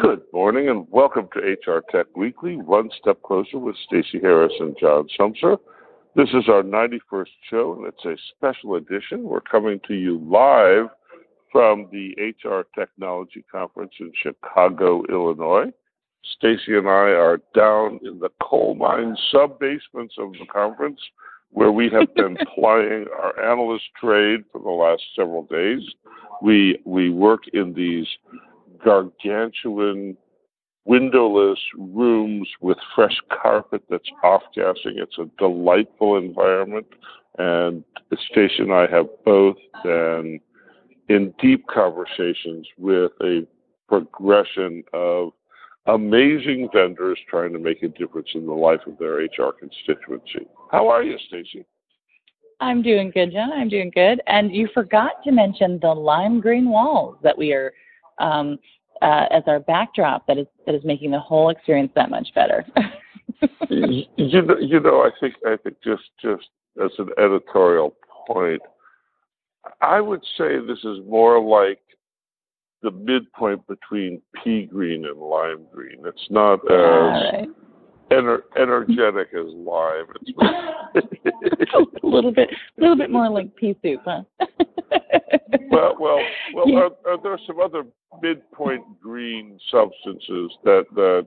Good morning and welcome to HR Tech Weekly, One Step Closer with Stacey Harris and John Sumser. This is our 91st show, and it's a special edition. We're coming to you live from the HR Technology Conference in Chicago, Illinois. Stacey and I are down in the coal mine sub-basements of the conference, where we have been plying our analyst trade for the last several days. We work in these gargantuan, windowless rooms with fresh carpet that's off-gassing. It's a delightful environment, and Stacey and I have both been in deep conversations with a progression of amazing vendors trying to make a difference in the life of their HR constituency. How are you, Stacey? I'm doing good, John. I'm doing good. And you forgot to mention the lime green walls that we are as our backdrop that is making the whole experience that much better. I think just as an editorial point, I would say this is more like the midpoint between pea green and lime green. It's not as energetic as lime. It's a little bit more like pea soup, huh? Well. Yeah. Are there some other midpoint green substances that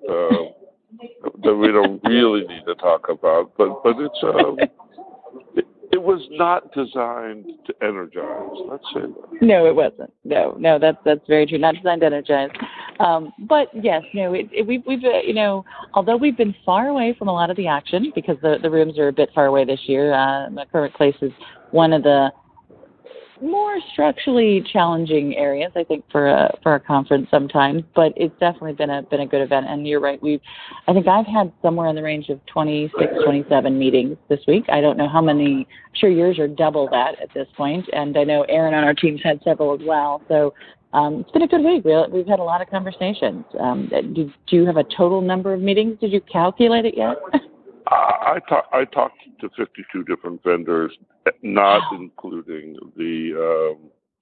we don't really need to talk about? But it's it was not designed to energize. Let's say that. No, it wasn't. No, that's very true. Not designed to energize. But yes, we've although we've been far away from a lot of the action because the rooms are a bit far away this year. My current place is one of the more structurally challenging areas, I think, for a conference sometimes, but it's definitely been a good event. And you're right, I think I've had somewhere in the range of 26, 27 meetings this week. I don't know how many. I'm sure yours are double that at this point, and I know Aaron on our team's had several as well. So it's been a good week. We've had a lot of conversations. Do you have a total number of meetings? Did you calculate it yet? I talked to 52 different vendors, not including the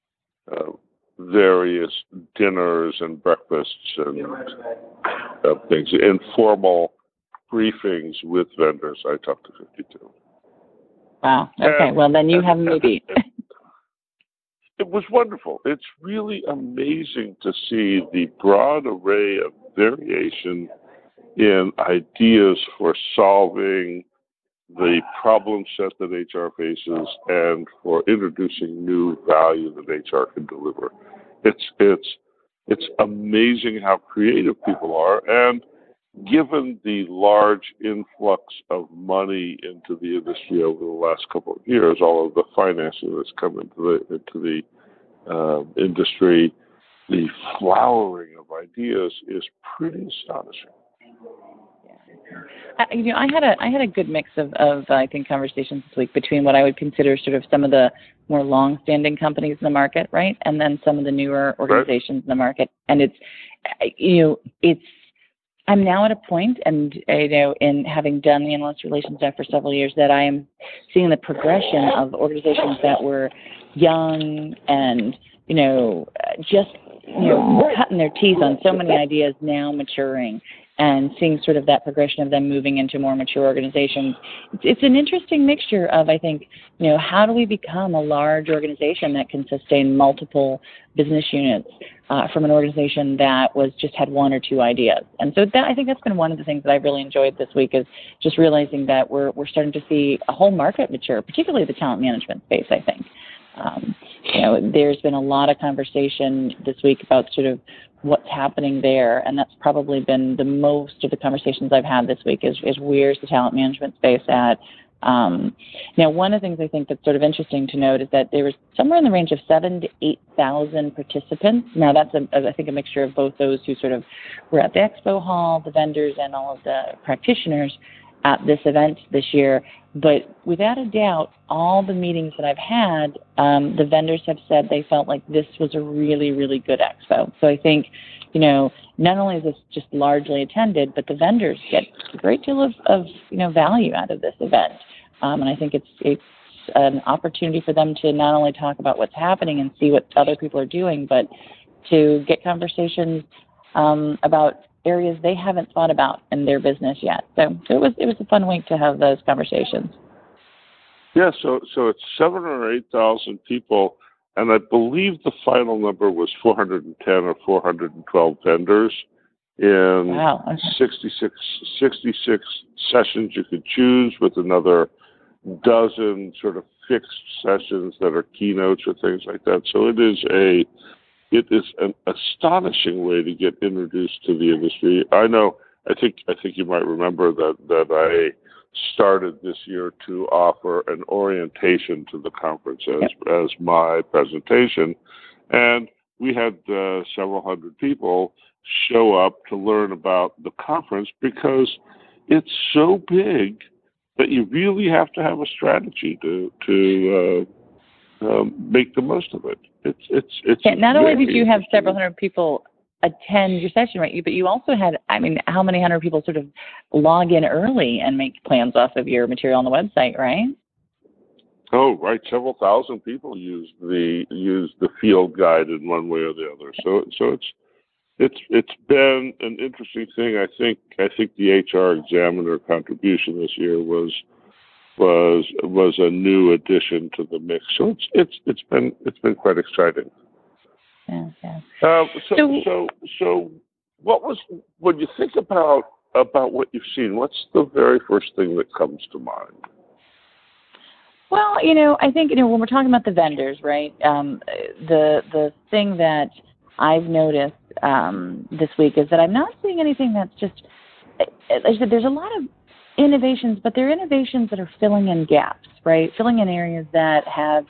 various dinners and breakfasts and things, informal briefings with vendors. I talked to 52. Wow. Okay. Well, then you have me beat. It was wonderful. It's really amazing to see the broad array of variation in ideas for solving the problem set that HR faces and for introducing new value that HR can deliver. It's amazing how creative people are, and given the large influx of money into the industry over the last couple of years, all of the financing that's come into the industry, the flowering of ideas is pretty astonishing. I had a good mix of I think conversations this week between what I would consider sort of some of the more long-standing companies in the market, right, and then some of the newer organizations in the market. And I'm now at a point, and in having done the analyst relations staff for several years, that I am seeing the progression of organizations that were young and just cutting their teeth on so many ideas now maturing, and seeing sort of that progression of them moving into more mature organizations. It's an interesting mixture of, I think, how do we become a large organization that can sustain multiple business units from an organization that just had one or two ideas. And so I think that's been one of the things that I've really enjoyed this week, is just realizing that we're starting to see a whole market mature, particularly the talent management space, I think. There's been a lot of conversation this week about sort of what's happening there, and that's probably been the most of the conversations I've had this week is where's the talent management space at. One of the things I think that's sort of interesting to note is that there was somewhere in the range of 7,000 to 8,000 participants. Now that's I think a mixture of both those who sort of were at the expo hall, the vendors, and all of the practitioners at this event this year. But without a doubt, all the meetings that I've had, the vendors have said they felt like this was a really, really good expo. So I think, not only is this just largely attended, but the vendors get a great deal of value out of this event. And I think it's an opportunity for them to not only talk about what's happening and see what other people are doing, but to get conversations about areas they haven't thought about in their business yet. So it was a fun week to have those conversations. Yeah, so it's 7 or 8,000 people, and I believe the final number was 410 or 412 vendors in Wow. Okay. 66 sessions you could choose, with another dozen sort of fixed sessions that are keynotes or things like that. So it is an astonishing way to get introduced to the industry. I think you might remember that I started this year to offer an orientation to the conference as my presentation, and we had several hundred people show up to learn about the conference because it's so big that you really have to have a strategy to make the most of it. It's not only did you have several hundred people attend your session, right? But you also had, how many hundred people sort of log in early and make plans off of your material on the website, right? Oh, right. Several thousand people use the field guide in one way or the other. So it's been an interesting thing. I think the HR Examiner contribution this year was a new addition to the mix. So it's been quite exciting. Yeah. So what was, when you think about what you've seen, what's the very first thing that comes to mind? Well, I think, when we're talking about the vendors, right, the thing that I've noticed this week is that I'm not seeing anything that's just, like I said, there's a lot of innovations, but they're innovations that are filling in gaps, right, filling in areas that have,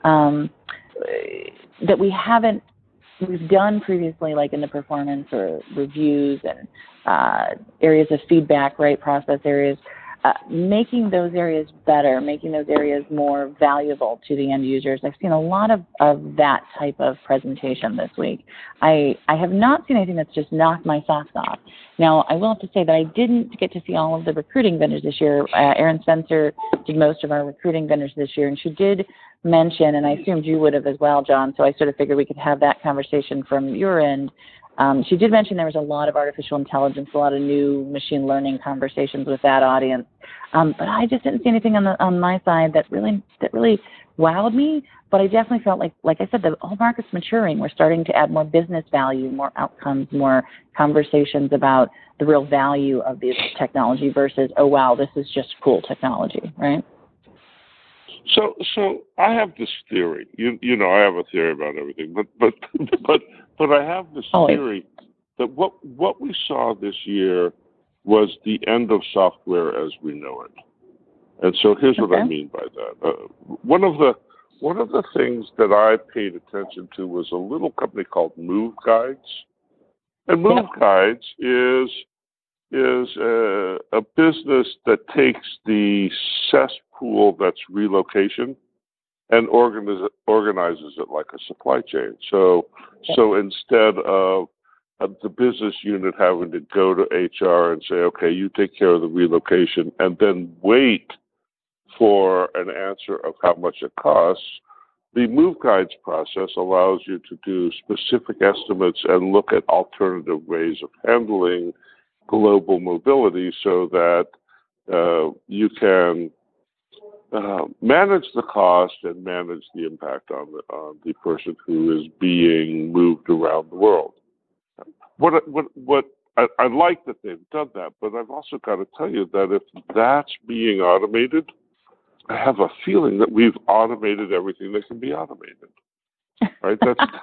that we've done previously, like in the performance or reviews and areas of feedback, right, process areas, making those areas better, making those areas more valuable to the end users. I've seen a lot of that type of presentation this week. I have not seen anything that's just knocked my socks off. Now, I will have to say that I didn't get to see all of the recruiting vendors this year. Erin Spencer did most of our recruiting vendors this year, and she did mention, and I assumed you would have as well, John, so I sort of figured we could have that conversation from your end. She did mention there was a lot of artificial intelligence, a lot of new machine learning conversations with that audience. But I just didn't see anything on my side that really wowed me. But I definitely felt like I said, the whole market's maturing. We're starting to add more business value, more outcomes, more conversations about the real value of this technology versus, oh wow, this is just cool technology, right? So I have this theory. You know, I have a theory about everything, but I have this theory that what we saw this year was the end of software as we know it. And so here's what I mean by that. One of the things that I paid attention to was a little company called Move Guides, and Move Guides is a business that takes the cesspool that's relocation and organizes it like a supply chain. So instead of the business unit having to go to HR and say, okay, you take care of the relocation, and then wait for an answer of how much it costs, the Move Guides process allows you to do specific estimates and look at alternative ways of handling global mobility so that you can manage the cost and manage the impact on the person who is being moved around the world. I like that they've done that, but I've also got to tell you that if that's being automated, I have a feeling that we've automated everything that can be automated. Right?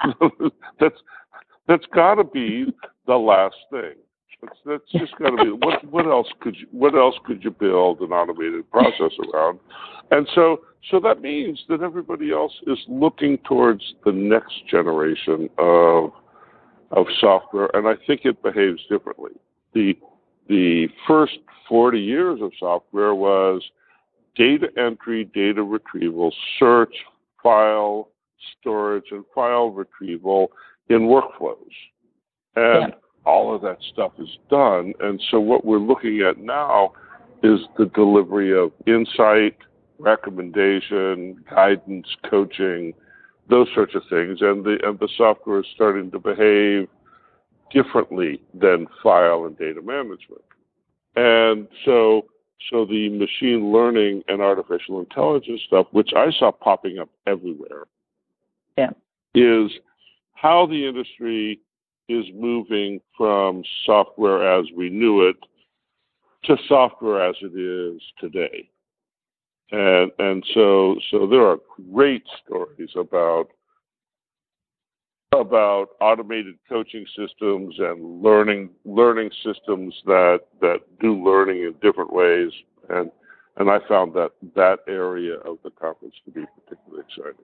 That's got to be the last thing. That's just got to be what else could you build an automated process around? And so that means that everybody else is looking towards the next generation of software, and I think it behaves differently. The first 40 years of software was data entry, data retrieval, search, file storage, and file retrieval in workflows. And all of that stuff is done. And so what we're looking at now is the delivery of insight, recommendation, guidance, coaching, those sorts of things. And the software is starting to behave differently than file and data management. And so the machine learning and artificial intelligence stuff, which I saw popping up everywhere, Yeah. is how the industry is moving from software as we knew it to software as it is today. And so there are great stories about automated coaching systems and learning systems that do learning in different ways, and I found that area of the conference to be particularly exciting.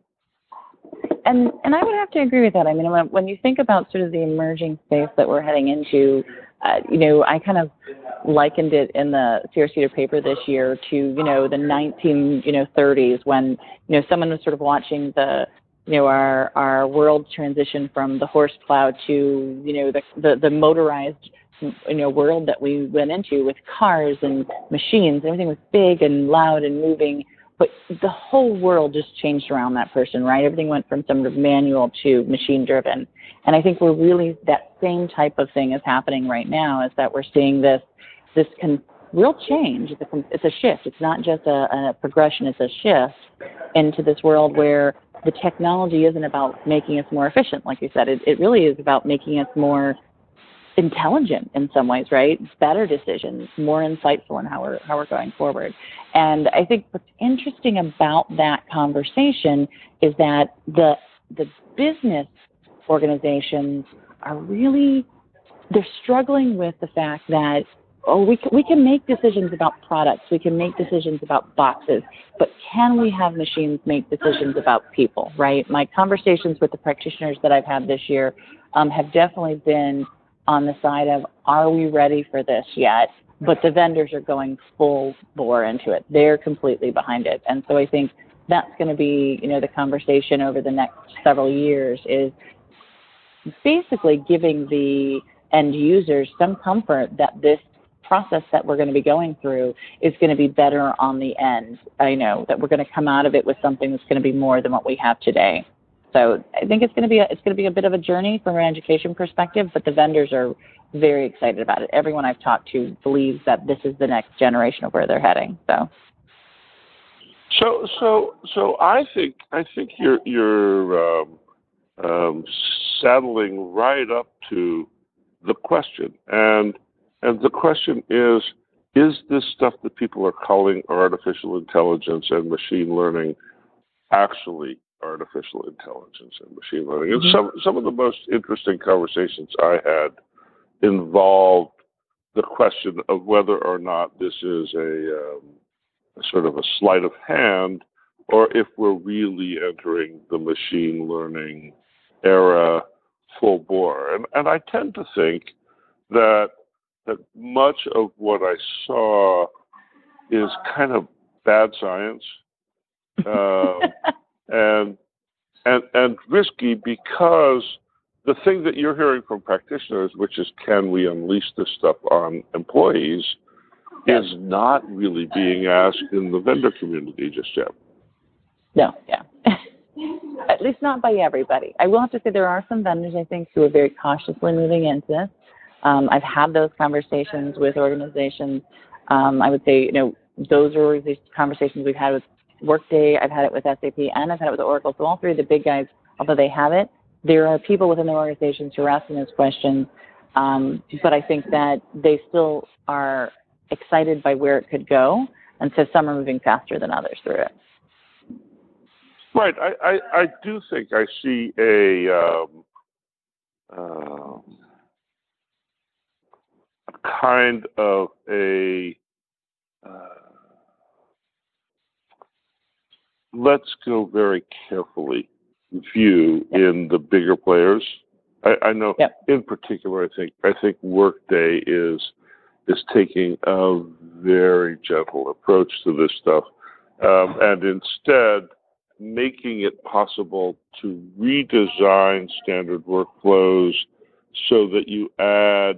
And I would have to agree with that. I mean, when you think about sort of the emerging space that we're heading into, I kind of likened it in the Sierra Cedar paper this year to, the 1930s when, someone was sort of watching the, our world transition from the horse plow to, the motorized, world that we went into with cars and machines. Everything was big and loud and moving. But the whole world just changed around that person, right? Everything went from sort of manual to machine-driven. And I think we're really, that same type of thing is happening right now, is that we're seeing this real change. It's a shift. It's not just a progression. It's a shift into this world where the technology isn't about making us more efficient, like you said. It really is about making us more intelligent in some ways, right? Better decisions, more insightful in how we're going forward. And I think what's interesting about that conversation is that the business organizations are really, they're struggling with the fact that, we can make decisions about products, we can make decisions about boxes, but can we have machines make decisions about people, right? My conversations with the practitioners that I've had this year have definitely been on the side of, are we ready for this yet? But the vendors are going full bore into it. They're completely behind it. And so I think that's going to be, the conversation over the next several years, is basically giving the end users some comfort that this process that we're going to be going through is going to be better on the end. I know that we're going to come out of it with something that's going to be more than what we have today. So I think it's going to be a bit of a journey from an education perspective, but the vendors are very excited about it. Everyone I've talked to believes that this is the next generation of where they're heading. So I think you're saddling right up to the question, and the question is this stuff that people are calling artificial intelligence and machine learning actually artificial intelligence and machine learning? And some of the most interesting conversations I had involved the question of whether or not this is a sort of a sleight of hand, or if we're really entering the machine learning era full bore. And I tend to think that much of what I saw is kind of bad science. And risky, because the thing that you're hearing from practitioners, which is, can we unleash this stuff on employees, is not really being asked in the vendor community just yet. No, yeah. At least not by everybody. I will have to say there are some vendors, I think, who are very cautiously moving into this. I've had those conversations with organizations. I would say, those are the conversations we've had with Workday, I've had it with SAP, and I've had it with Oracle. So all three of the big guys, although they have it, there are people within their organizations who are asking those questions. But I think that they still are excited by where it could go. And so some are moving faster than others through it. Right. I do think I see a kind of a let's go very carefully view in the bigger players. I know in particular, I think Workday is taking a very gentle approach to this stuff, and instead making it possible to redesign standard workflows so that you add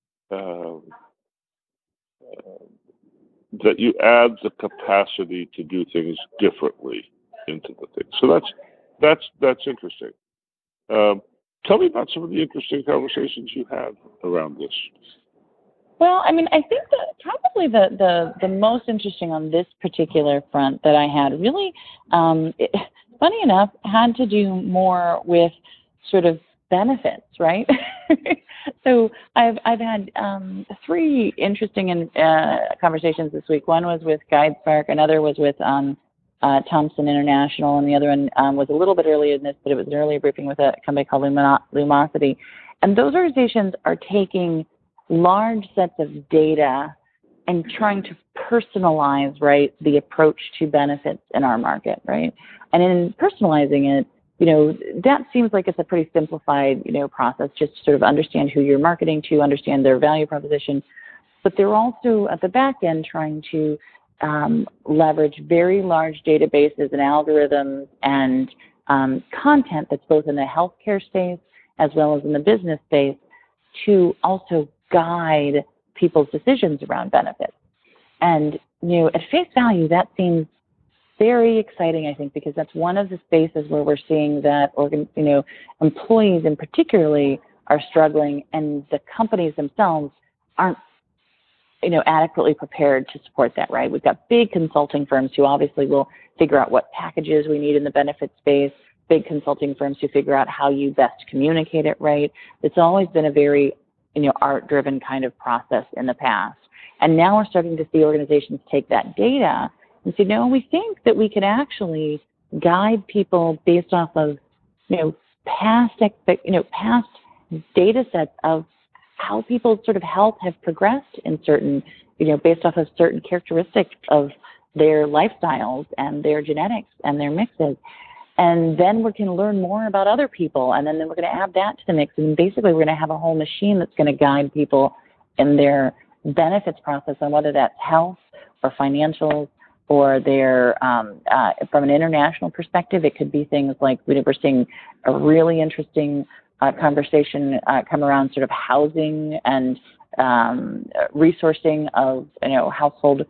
the capacity to do things differently into the thing. So that's interesting. Tell me about some of the interesting conversations you had around this. Well, I mean, I think that probably the most interesting on this particular front that I had really, funny enough, had to do more with sort of benefits, right? So I've had three interesting conversations this week. One was with GuideSpark, another was with Thomson International, and the other one was a little bit earlier than this, but it was an earlier briefing with a company called Lumosity. And those organizations are taking large sets of data and trying to personalize, right, the approach to benefits in our market, right? And in personalizing it, that seems like it's a pretty simplified, process, just to sort of understand who you're marketing to, understand their value proposition. But they're also at the back end trying to leverage very large databases and algorithms and content that's both in the healthcare space as well as in the business space to also guide people's decisions around benefits. And, at face value, that seems very exciting, I think, because that's one of the spaces where we're seeing that, employees in particularly are struggling, and the companies themselves aren't, adequately prepared to support that, right? We've got big consulting firms who obviously will figure out what packages we need in the benefit space, big consulting firms who figure out how you best communicate it, right? It's always been a very, art-driven kind of process in the past. And now we're starting to see organizations take that data and say, no, we think that we can actually guide people based off of, past data sets of how people's sort of health have progressed in certain, based off of certain characteristics of their lifestyles and their genetics and their mixes. And then we can learn more about other people, and then we're going to add that to the mix. And basically, we're going to have a whole machine that's going to guide people in their benefits process on whether that's health or financials or their, from an international perspective, it could be things like we're seeing a really interesting conversation come around sort of housing and resourcing of, household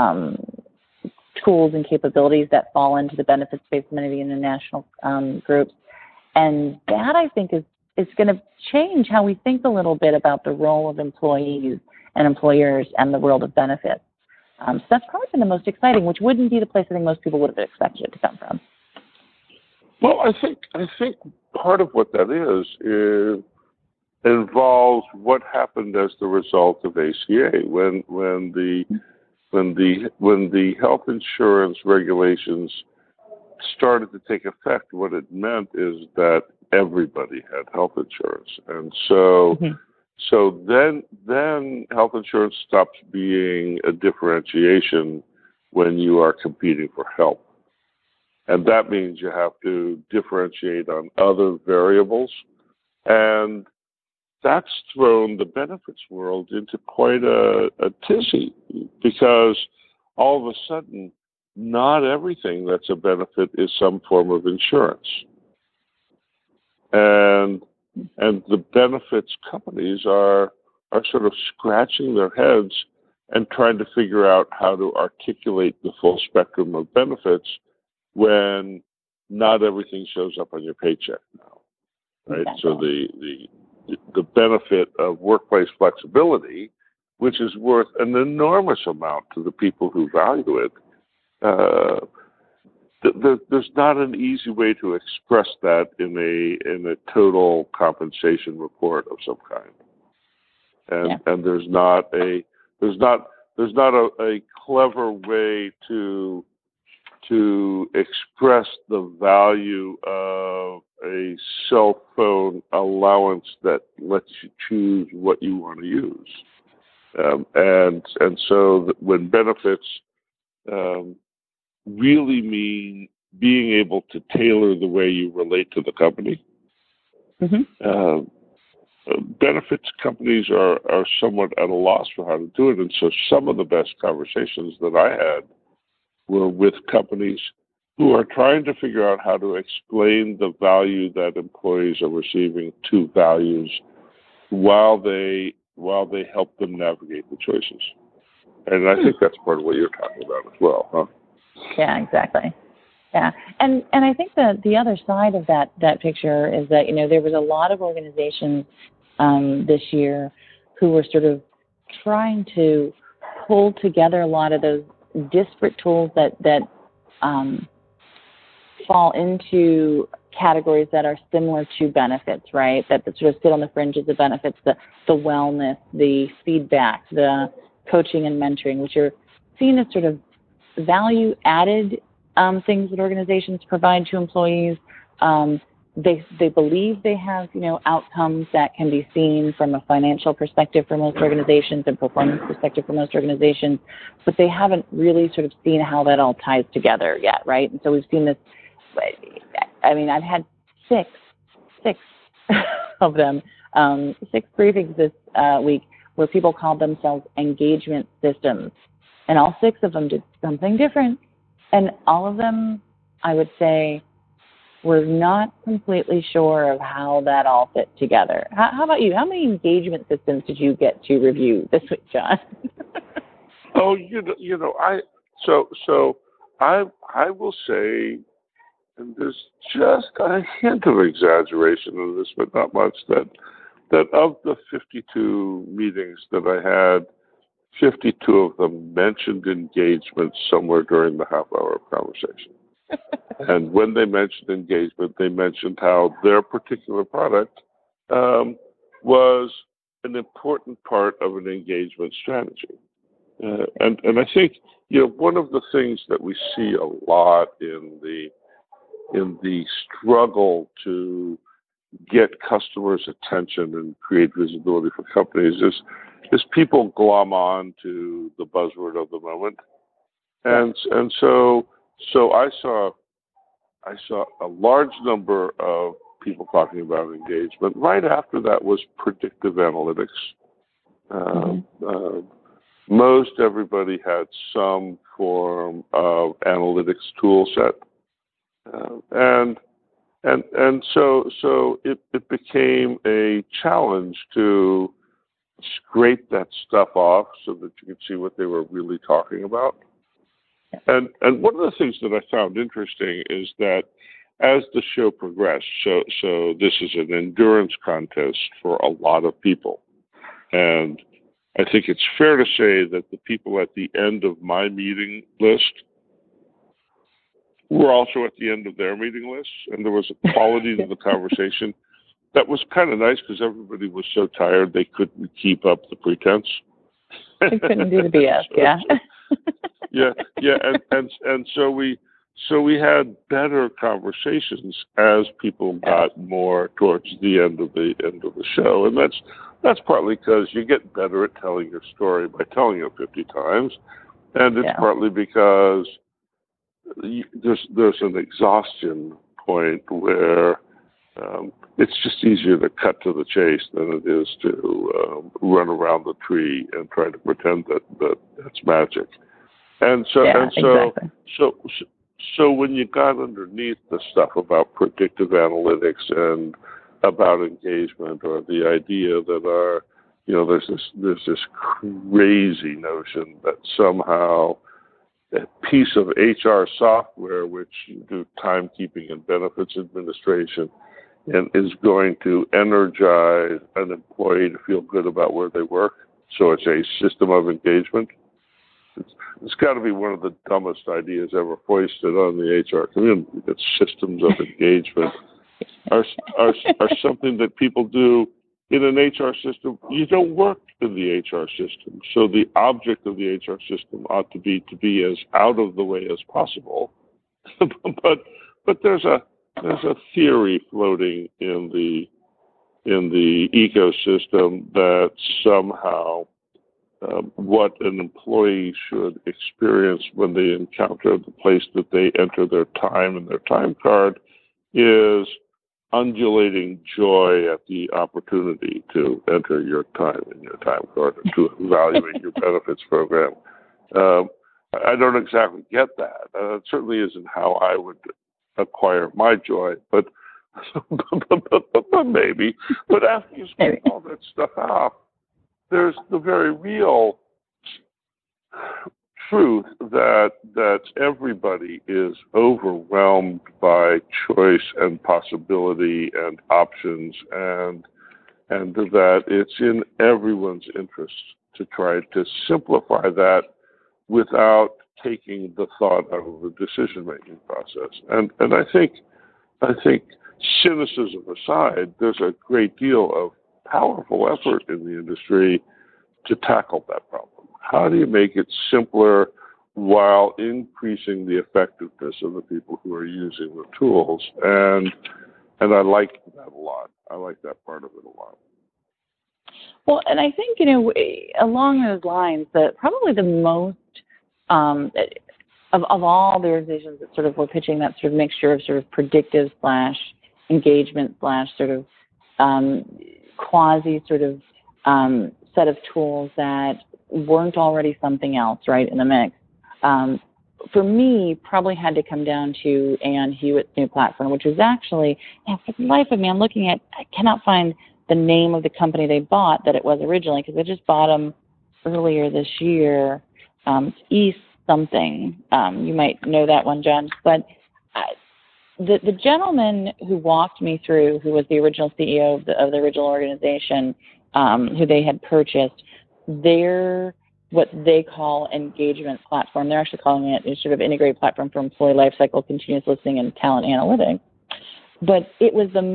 tools and capabilities that fall into the benefits space of many of the international groups. And that, I think, is going to change how we think a little bit about the role of employees and employers and the world of benefits. So that's probably been the most exciting, which wouldn't be the place I think most people would have expected it to come from. Well, I think part of what that is involves what happened as the result of ACA when the health insurance regulations started to take effect. What it meant is that everybody had health insurance, and so then health insurance stops being a differentiation when you are competing for help. And that means you have to differentiate on other variables. And that's thrown the benefits world into quite a tizzy, because all of a sudden, not everything that's a benefit is some form of insurance. And the benefits companies are sort of scratching their heads and trying to figure out how to articulate the full spectrum of benefits when not everything shows up on your paycheck now, right? Exactly. So the benefit of workplace flexibility, which is worth an enormous amount to the people who value it, there's not an easy way to express that in a total compensation report of some kind, and there's not a clever way to express the value of a cell phone allowance that lets you choose what you want to use, and so when benefits really mean being able to tailor the way you relate to the company. Mm-hmm. Benefits companies are somewhat at a loss for how to do it, and so some of the best conversations that I had were with companies who are trying to figure out how to explain the value that employees are receiving to values while they help them navigate the choices. And I think that's part of what you're talking about as well, huh? Yeah, exactly. Yeah, and I think that the other side of that picture is that there was a lot of organizations this year who were sort of trying to pull together a lot of those disparate tools that fall into categories that are similar to benefits, right? That sort of sit on the fringes of benefits, the wellness, the feedback, the coaching and mentoring, which are seen as sort of value added things that organizations provide to employees. They believe they have outcomes that can be seen from a financial perspective for most organizations and performance perspective for most organizations, but they haven't really sort of seen how that all ties together yet, right? And so we've seen this. I mean, I've had six of them, 6 briefings this week where people called themselves engagement systems, and all 6 of them did something different. And all of them, I would say, were not completely sure of how that all fit together. How about you? How many engagement systems did you get to review this week, John? Oh, I will say, and there's just a hint of exaggeration in this, but not much, that of the 52 meetings that I had, 52 of them mentioned engagement somewhere during the half-hour of conversation. And when they mentioned engagement, they mentioned how their particular product was an important part of an engagement strategy. And I think one of the things that we see a lot in the struggle to get customers' attention and create visibility for companies is people glom on to the buzzword of the moment, and so I saw a large number of people talking about engagement. Right after that was predictive analytics. Most everybody had some form of analytics tool set, and so it became a challenge to scrape that stuff off so that you could see what they were really talking about. And one of the things that I found interesting is that as the show progressed, so this is an endurance contest for a lot of people. And I think it's fair to say that the people at the end of my meeting list were also at the end of their meeting list. And there was a quality to the conversation that was kind of nice because everybody was so tired they couldn't keep up the pretense. They couldn't do the BS, yeah, and so we had better conversations as people got more towards the end of the show, and that's partly because you get better at telling your story by telling it 50 times, and it's partly because there's an exhaustion point where it's just easier to cut to the chase than it is to run around the tree and try to pretend that that's magic. And so when you got underneath the stuff about predictive analytics and about engagement, or the idea that there's this crazy notion that somehow a piece of HR software, which you do timekeeping and benefits administration, and is going to energize an employee to feel good about where they work. So it's a system of engagement. It's got to be one of the dumbest ideas ever foisted on the HR community, that systems of engagement are something that people do in an HR system. You don't work in the HR system, so the object of the HR system ought to be as out of the way as possible. but there's a theory floating in the ecosystem that somehow what an employee should experience when they encounter the place that they enter their time and their time card is undulating joy at the opportunity to enter your time in your time card and to evaluate your benefits program. I don't exactly get that. It certainly isn't how I would acquire my joy, but maybe. But after you scrape all that stuff out, there's the very real truth that everybody is overwhelmed by choice and possibility and options, and that it's in everyone's interest to try to simplify that without taking the thought out of the decision-making process. And I think cynicism aside, there's a great deal of powerful effort in the industry to tackle that problem. How do you make it simpler while increasing the effectiveness of the people who are using the tools? And I like that a lot. I like that part of it a lot. Well, and I think, along those lines, that probably the most of all the organizations that sort of were pitching that sort of mixture of sort of predictive / engagement / sort of quasi sort of set of tools that weren't already something else, right, in the mix. For me, probably had to come down to Aon Hewitt's new platform, which was actually, for the life of me, I cannot find the name of the company they bought that it was originally, because they just bought them earlier this year. East something. You might know that one, John. But the gentleman who walked me through, who was the original CEO of the original organization, who they had purchased, their what they call engagement platform. They're actually calling it a sort of integrated platform for employee lifecycle, continuous listening, and talent analytics. But it was the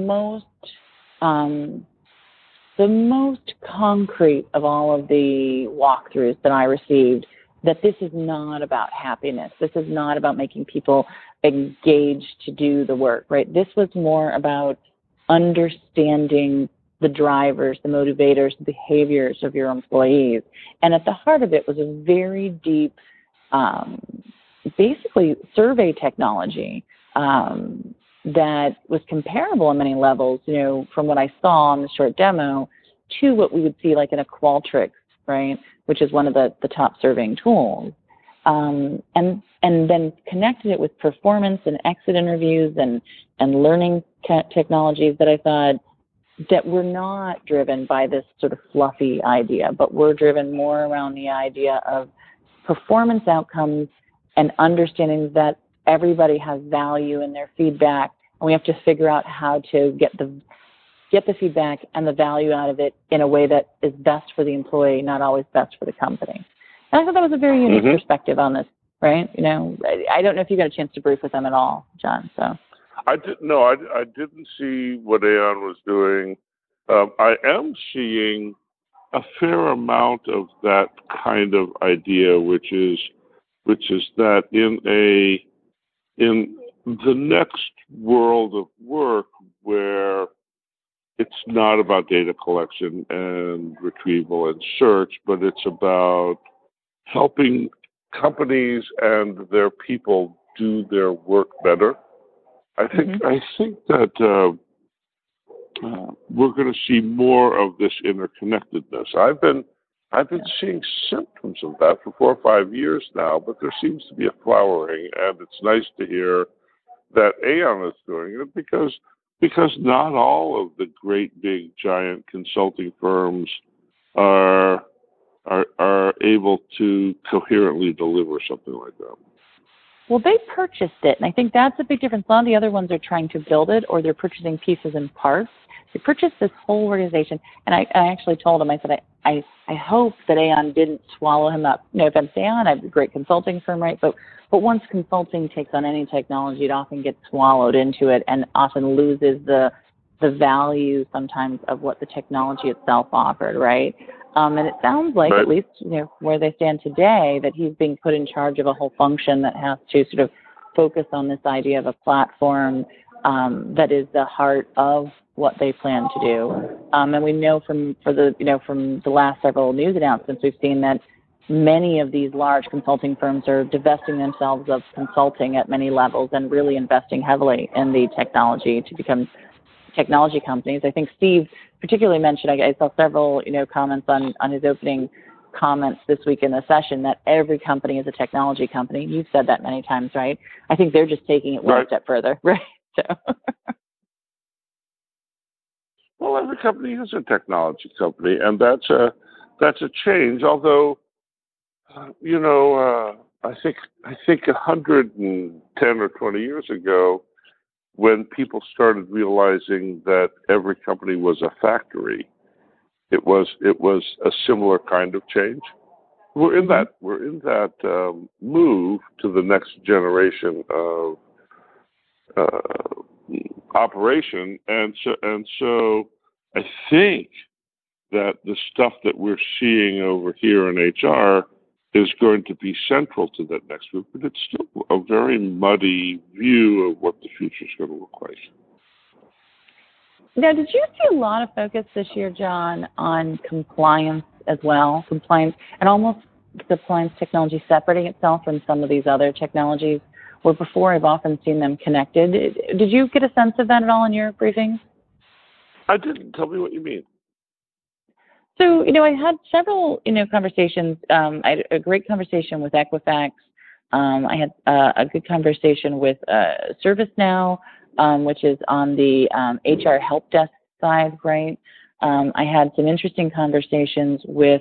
most concrete of all of the walkthroughs that I received, that this is not about happiness. This is not about making people engaged to do the work, right? This was more about understanding the drivers, the motivators, the behaviors of your employees. And at the heart of it was a very deep, basically survey technology that was comparable on many levels, from what I saw in the short demo to what we would see like in a Qualtrics, right, which is one of the top surveying tools. And then connected it with performance and exit interviews and learning technologies that I thought that were not driven by this sort of fluffy idea, but were driven more around the idea of performance outcomes and understanding that everybody has value in their feedback, and we have to figure out how to get the feedback and the value out of it in a way that is best for the employee, not always best for the company. And I thought that was a very unique perspective on this, right? I don't know if you got a chance to brief with them at all, John. So I didn't see what Aon was doing. I am seeing a fair amount of that kind of idea, which is that in the next world of work where it's not about data collection and retrieval and search, but it's about helping companies and their people do their work better. I think that we're going to see more of this interconnectedness. I've been seeing symptoms of that for 4 or 5 years now, but there seems to be a flowering, and it's nice to hear that Aon is doing it because not all of the great big giant consulting firms are able to coherently deliver something like that. Well, they purchased it, and I think that's a big difference. A lot of the other ones are trying to build it, or they're purchasing pieces and parts. They purchased this whole organization, and I actually told him, I said, I hope that Aon didn't swallow him up. If I'm Aon, I have a great consulting firm, right? But once consulting takes on any technology, it often gets swallowed into it and often loses the value sometimes of what the technology itself offered, right? And it sounds like, at least where they stand today, that he's being put in charge of a whole function that has to sort of focus on this idea of a platform that is the heart of what they plan to do. And we know from the last several news announcements, we've seen that many of these large consulting firms are divesting themselves of consulting at many levels and really investing heavily in the technology to become technology companies. I think Steve particularly mentioned, I saw several, comments on his opening comments this week in the session, that every company is a technology company. You've said that many times, right? I think they're just taking it one step further, right? So. Well, every company is a technology company, and that's a change. Although, I think 110 or 20 years ago, when people started realizing that every company was a factory, it was a similar kind of change. We're in that move to the next generation of operation, and so I think that the stuff that we're seeing over here in HR is going to be central to that next move, but it's still a very muddy view of what the future is going to look like. Now, did you see a lot of focus this year, John, on compliance as well? Compliance and almost compliance technology separating itself from some of these other technologies, where before I've often seen them connected. Did you get a sense of that at all in your briefings? I didn't. Tell me what you mean. So, I had several, conversations. I had a great conversation with Equifax. I had a good conversation with ServiceNow, which is on the HR help desk side, right? I had some interesting conversations with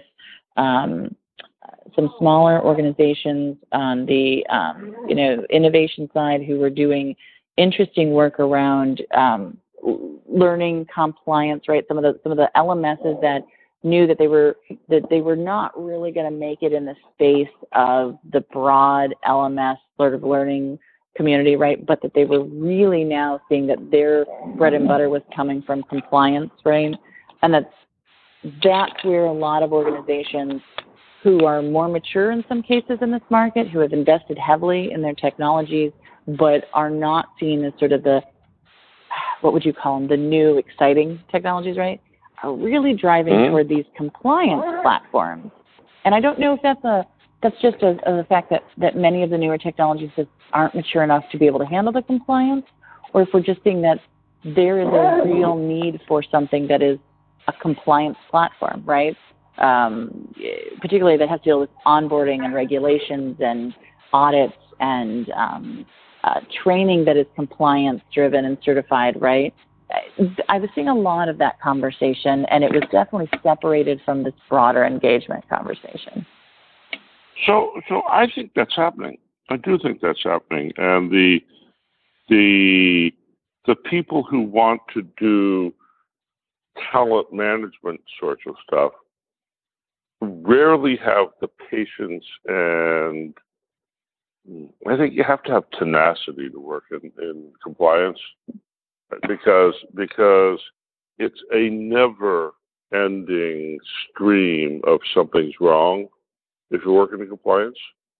some smaller organizations on the, innovation side who were doing interesting work around learning compliance, right? Some of the LMSs that knew that they were not really going to make it in the space of the broad LMS sort of learning community, right? But that they were really now seeing that their bread and butter was coming from compliance, right? And that's where a lot of organizations who are more mature in some cases in this market, who have invested heavily in their technologies, but are not seen as sort of the, what would you call them, the new exciting technologies, right? Are really driving toward these compliance platforms. And I don't know if that's just a fact that many of the newer technologies just aren't mature enough to be able to handle the compliance, or if we're just seeing that there is a real need for something that is a compliance platform, right? Particularly that has to deal with onboarding and regulations and audits and training that is compliance driven and certified, right? I was seeing a lot of that conversation, and it was definitely separated from this broader engagement conversation. So I think that's happening. I do think that's happening, and the people who want to do talent management sorts of stuff rarely have the patience, and I think you have to have tenacity to work in compliance, because it's a never-ending stream of something's wrong if you're working in compliance.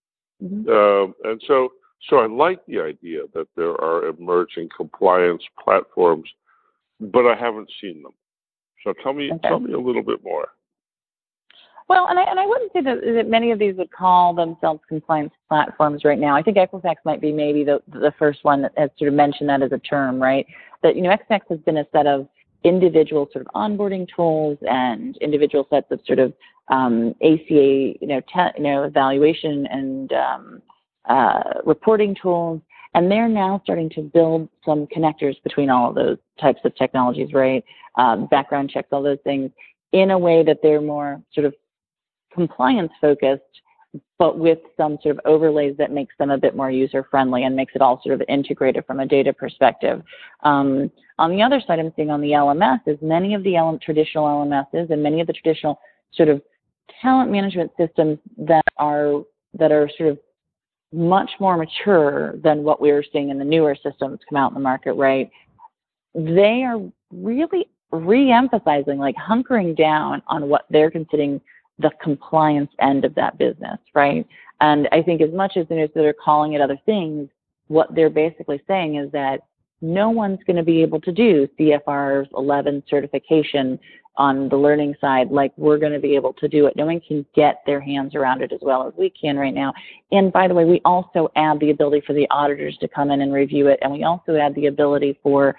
And so I like the idea that there are emerging compliance platforms, but I haven't seen them. So tell me a little bit more. Well, and I wouldn't say that many of these would call themselves compliance platforms right now. I think Equifax might be maybe the first one that has sort of mentioned that as a term, right? That, Equifax has been a set of individual sort of onboarding tools and individual sets of sort of ACA, evaluation and reporting tools. And they're now starting to build some connectors between all of those types of technologies, right? Background checks, all those things, in a way that they're more sort of compliance focused, but with some sort of overlays that makes them a bit more user friendly and makes it all sort of integrated from a data perspective. On the other side, I'm seeing on the LMS is many of the traditional LMSs and many of the traditional sort of talent management systems that are sort of much more mature than what we were seeing in the newer systems come out in the market, right? They are really re-emphasizing, like hunkering down on what they're considering the compliance end of that business, right? And I think as much as they're calling it other things, what they're basically saying is that no one's going to be able to do CFR 11 certification on the learning side like we're going to be able to do it. No one can get their hands around it as well as we can right now. And by the way, we also add the ability for the auditors to come in and review it, and we also add the ability for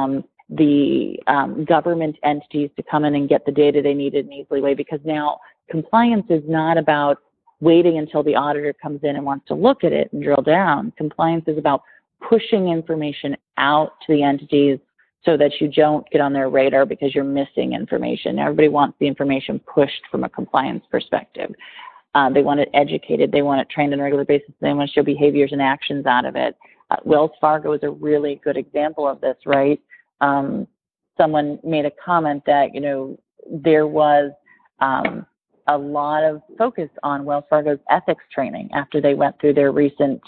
the government entities to come in and get the data they need in an easy way, because now compliance is not about waiting until the auditor comes in and wants to look at it and drill down. Compliance is about pushing information out to the entities so that you don't get on their radar because you're missing information. Everybody wants the information pushed from a compliance perspective. They want it educated. They want it trained on a regular basis. They want to show behaviors and actions out of it. Wells Fargo is a really good example of this, right? Someone made a comment that, there was a lot of focus on Wells Fargo's ethics training after they went through their recent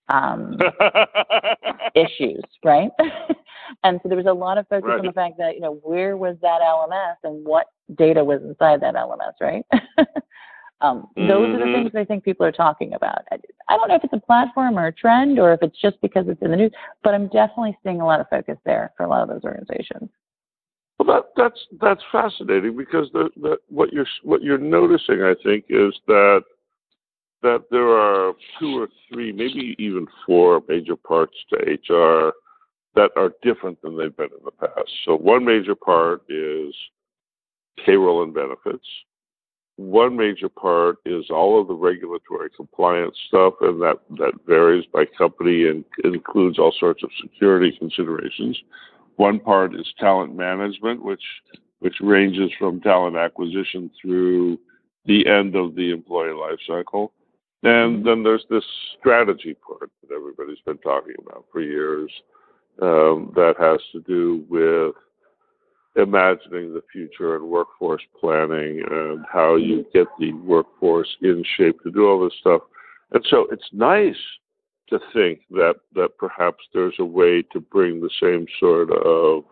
issues, right? And so there was a lot of focus on the fact that, where was that LMS and what data was inside that LMS, right? Those are the things I think people are talking about. I don't know if it's a platform or a trend or if it's just because it's in the news, but I'm definitely seeing a lot of focus there for a lot of those organizations. Well, that's fascinating because what you're noticing, I think, is that there are 2 or 3, maybe even 4 major parts to HR that are different than they've been in the past. So one major part is payroll and benefits. One major part is all of the regulatory compliance stuff, and that varies by company and includes all sorts of security considerations. One part is talent management, which ranges from talent acquisition through the end of the employee life cycle. And then there's this strategy part that everybody's been talking about for years that has to do with imagining the future and workforce planning and how you get the workforce in shape to do all this stuff. And so it's nice to think that perhaps there's a way to bring the same sort of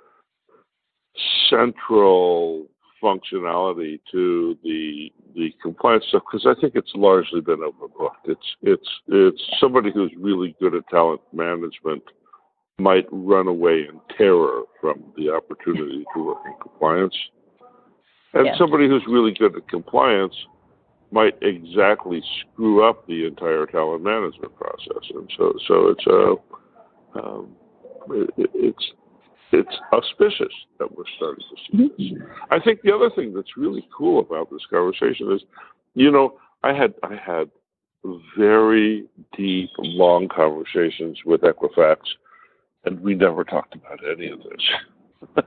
central functionality to the compliance stuff, because I think it's largely been overlooked. It's somebody who's really good at talent management might run away in terror from the opportunity to work in compliance. And somebody who's really good at compliance might exactly screw up the entire talent management process. And so it's auspicious that we're starting to see this. I think the other thing that's really cool about this conversation is, I had very deep, long conversations with Equifax, and we never talked about any of this.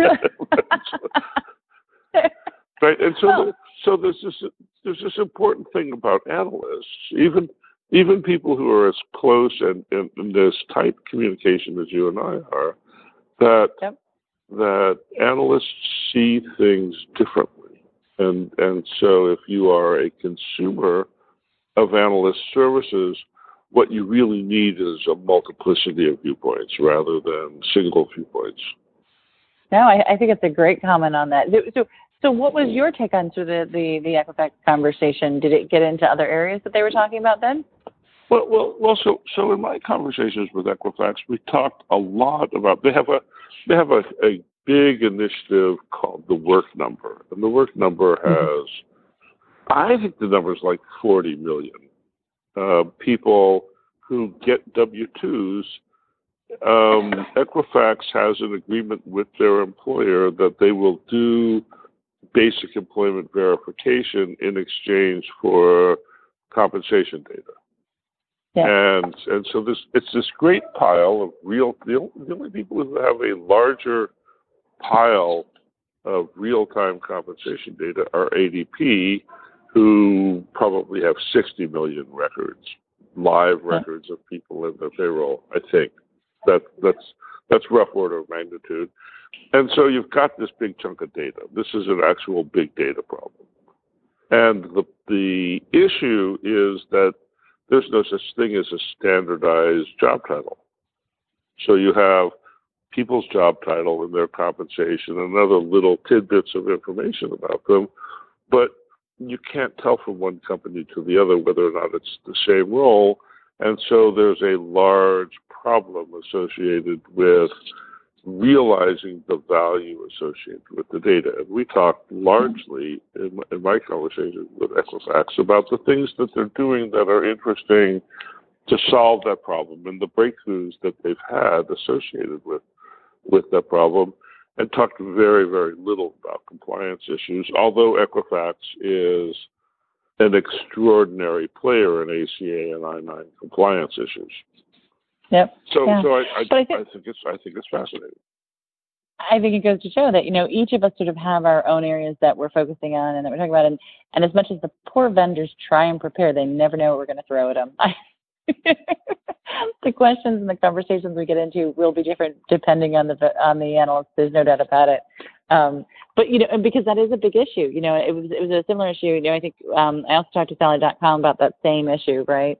Right, and so there's this important thing about analysts, even people who are as close and in this tight communication as you and I are, that analysts see things differently, and so if you are a consumer of analyst services, what you really need is a multiplicity of viewpoints rather than single viewpoints. No, I think it's a great comment on that. So what was your take on sort of the Equifax conversation? Did it get into other areas that they were talking about then? Well. So in my conversations with Equifax, we talked a lot about they have a big initiative called the Work Number, and the Work Number has, I think the number is like 40 million people who get W-2s. Equifax has an agreement with their employer that they will do basic employment verification in exchange for compensation data. Yeah. And so it's this great pile of the only people who have a larger pile of real-time compensation data are ADP, who probably have 60 million records, live records of people in their payroll. I think that's rough order of magnitude. And so you've got this big chunk of data. This is an actual big data problem. And the issue is that there's no such thing as a standardized job title. So you have people's job title and their compensation and other little tidbits of information about them, but you can't tell from one company to the other whether or not it's the same role. And so there's a large problem associated with realizing the value associated with the data. And we talked largely in my conversations with Equifax about the things that they're doing that are interesting to solve that problem and the breakthroughs that they've had associated with that problem, and talked very, very little about compliance issues, although Equifax is an extraordinary player in ACA and I-9 compliance issues. Yep. So I think it's fascinating. I think it goes to show that, each of us sort of have our own areas that we're focusing on and that we're talking about. And as much as the poor vendors try and prepare, they never know what we're going to throw at them. The questions and the conversations we get into will be different depending on the analyst. There's no doubt about it. But, because that is a big issue, it was a similar issue. I think I also talked to Salary.com about that same issue, right?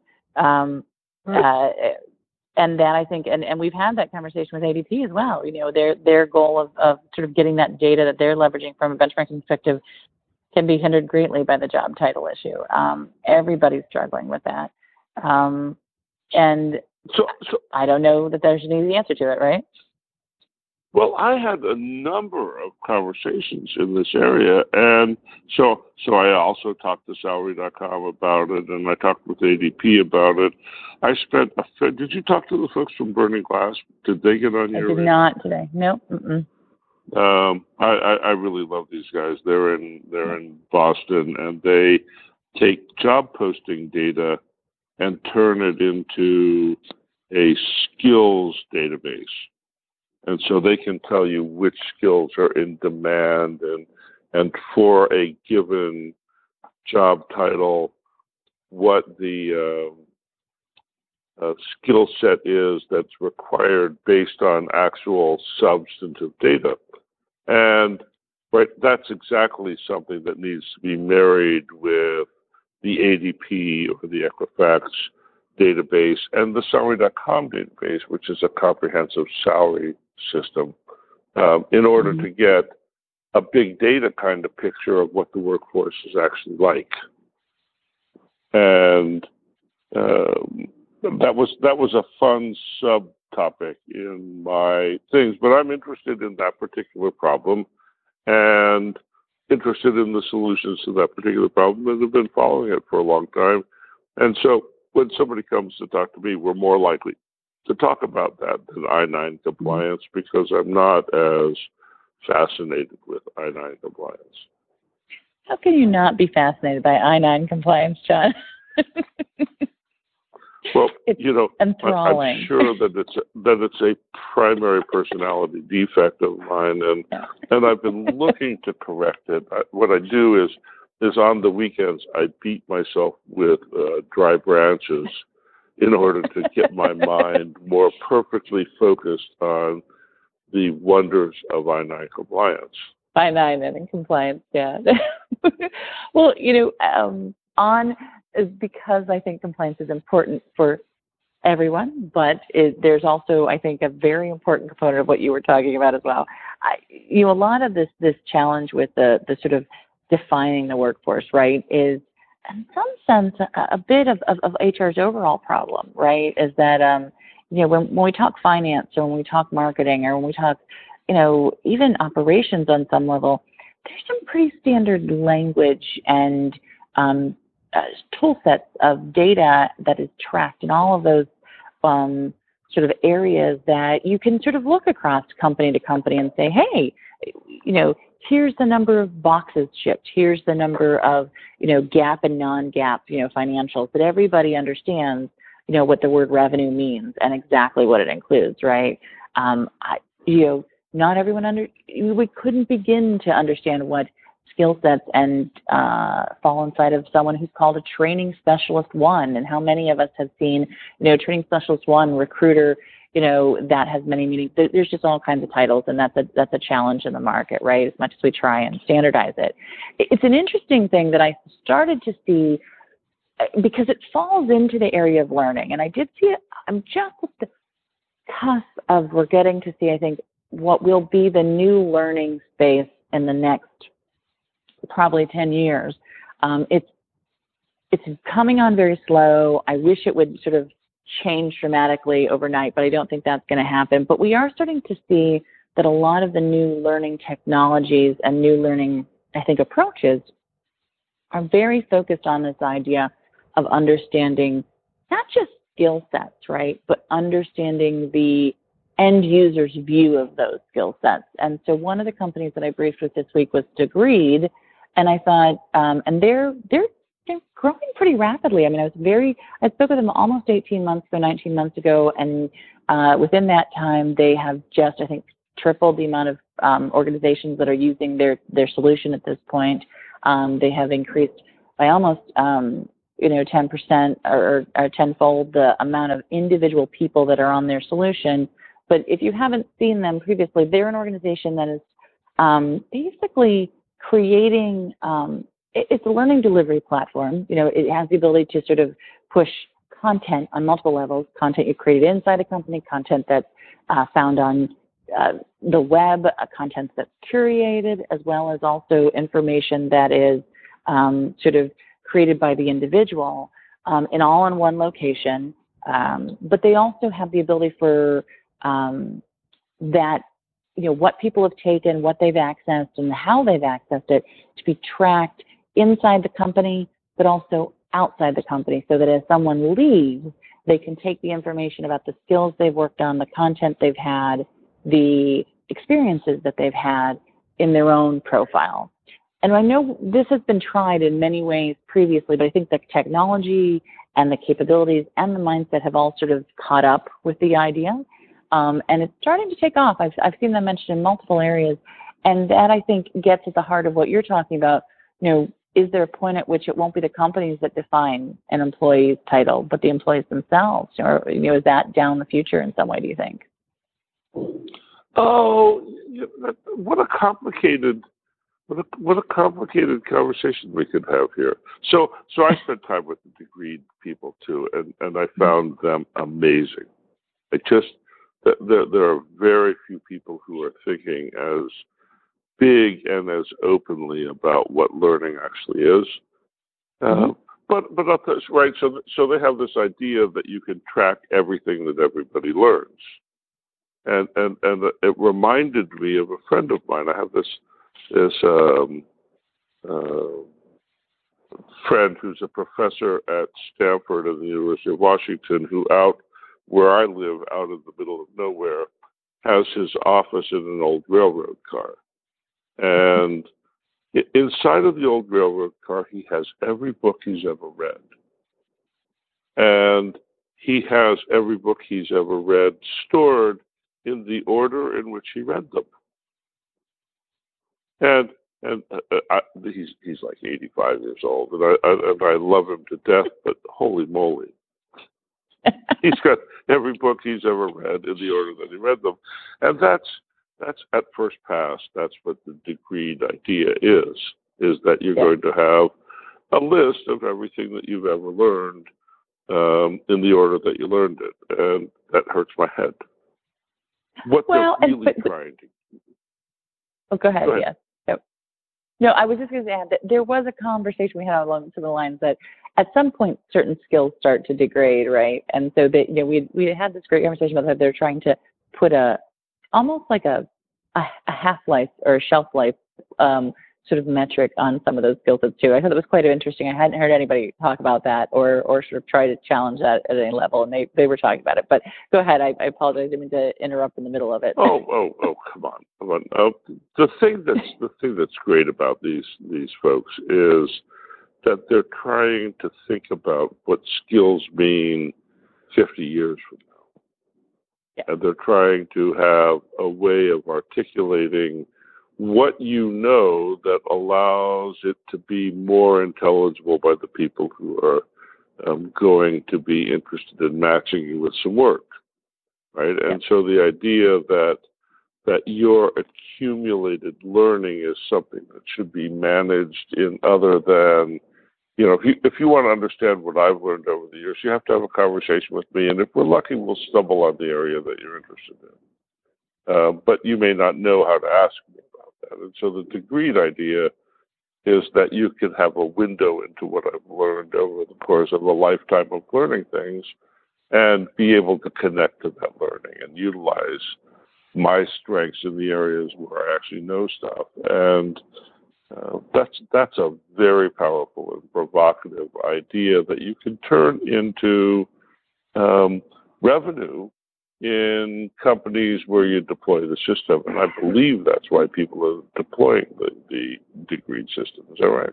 And that I think, and we've had that conversation with ADP as well. Their goal of sort of getting that data that they're leveraging from a benchmarking perspective can be hindered greatly by the job title issue. Everybody's struggling with that. And so I don't know that there's an easy answer to it, right? Well, I had a number of conversations in this area, and so I also talked to Salary.com about it, and I talked with ADP about it. Did you talk to the folks from Burning Glass? Did they get on your? I did not today. Nope. I really love these guys. They're in Boston, and they take job posting data and turn it into a skills database. And so they can tell you which skills are in demand and for a given job title, what the skill set is that's required based on actual substantive data. And right, that's exactly something that needs to be married with the ADP or the Equifax database and the Salary.com database, which is a comprehensive salary system, in order to get a big data kind of picture of what the workforce is actually like. And that was a fun subtopic in my things, but I'm interested in that particular problem and interested in the solutions to that particular problem and have been following it for a long time. And so when somebody comes to talk to me, we're more likely to talk about that than I-9 compliance because I'm not as fascinated with I-9 compliance. How can you not be fascinated by I-9 compliance, John? Well, it's enthralling. I'm sure that it's a primary personality defect of mine, and I've been looking to correct it. What I do is on the weekends I beat myself with dry branches in order to get my mind more perfectly focused on the wonders of I-9 compliance. I-9 and compliance, yeah. Well, because I think compliance is important for everyone, but there's also, I think, a very important component of what you were talking about as well. A lot of this challenge with the sort of defining the workforce, right, is in some sense a bit of HR's overall problem, right, is that, when we talk finance or when we talk marketing or when we talk, even operations on some level, there's some pretty standard language and tool sets of data that is tracked in all of those sort of areas that you can sort of look across company to company and say, hey, here's the number of boxes shipped. Here's the number of, GAAP and non-GAAP, financials that everybody understands, what the word revenue means and exactly what it includes, right? Not everyone we couldn't begin to understand what skill sets and fall inside of someone who's called a training specialist one, and how many of us have seen, training specialist one, recruiter, that has many meanings. There's just all kinds of titles, and that's a challenge in the market, right? As much as we try and standardize it. It's an interesting thing that I started to see because it falls into the area of learning, and I did see it. I'm just at the cusp of we're getting to see, I think, what will be the new learning space in the next probably 10 years. It's coming on very slow. I wish it would sort of change dramatically overnight, but I don't think that's going to happen. But we are starting to see that a lot of the new learning technologies and new learning, I think, approaches are very focused on this idea of understanding not just skill sets, right, but understanding the end user's view of those skill sets. And so one of the companies that I briefed with this week was Degreed, and I thought, and they're growing pretty rapidly. I mean, I spoke with them almost 18 months ago, 19 months ago, and within that time, they have just, I think, tripled the amount of organizations that are using their solution at this point. They have increased by almost 10% or tenfold the amount of individual people that are on their solution. But if you haven't seen them previously, they're an organization that is basically creating, it's a learning delivery platform. It has the ability to sort of push content on multiple levels, content you created inside a company, content that's found on the web, content that's curated, as well as also information that is sort of created by the individual in all in one location. But they also have the ability for that, what people have taken, what they've accessed, and how they've accessed it to be tracked inside the company, but also outside the company, so that as someone leaves, they can take the information about the skills they've worked on, the content they've had, the experiences that they've had in their own profile. And I know this has been tried in many ways previously, but I think the technology and the capabilities and the mindset have all sort of caught up with the idea. And it's starting to take off. I've seen them mentioned in multiple areas. And that, I think, gets at the heart of what you're talking about. Is there a point at which it won't be the companies that define an employee's title, but the employees themselves? Or, is that down the future in some way, do you think? Oh, what a complicated conversation we could have here. So I spent time with the degreed people too, and I found them amazing. There are very few people who are thinking as big and as openly about what learning actually is. But that's right. So they have this idea that you can track everything that everybody learns, and it reminded me of a friend of mine. I have this friend who's a professor at Stanford and the University of Washington, who out where I live, out in the middle of nowhere, has his office in an old railroad car. And inside of the old railroad car, he has every book he's ever read. And he has every book he's ever read stored in the order in which he read them. And he's like 85 years old, and I love him to death, but holy moly. He's got every book he's ever read in the order that he read them. And that's at first pass, that's what the degreed idea is that you're going to have a list of everything that you've ever learned in the order that you learned it. And that hurts my head. What they're really trying to... Oh, go ahead. Yes. No, I was just going to add that there was a conversation we had along to the lines that at some point certain skills start to degrade, right? And so that we had this great conversation about how they're trying to put almost like a half-life or a shelf life sort of metric on some of those skill sets too. I thought it was quite interesting. I hadn't heard anybody talk about that or sort of try to challenge that at any level, and they were talking about it. But go ahead. I apologize. I didn't mean to interrupt in the middle of it. Oh, come on. The thing that's great about these folks is that they're trying to think about what skills mean 50 years from now. Yeah. And they're trying to have a way of articulating what you know that allows it to be more intelligible by the people who are going to be interested in matching you with some work, right? Yeah. And so the idea that your accumulated learning is something that should be managed in other than, if you want to understand what I've learned over the years, you have to have a conversation with me, and if we're lucky, we'll stumble on the area that you're interested in. But you may not know how to ask me about that. And so the degreed idea is that you can have a window into what I've learned over the course of a lifetime of learning things and be able to connect to that learning and utilize my strengths in the areas where I actually know stuff. And that's a very powerful and provocative idea that you can turn into revenue in companies where you deploy the system. And I believe that's why people are deploying the degreed system. Is that right?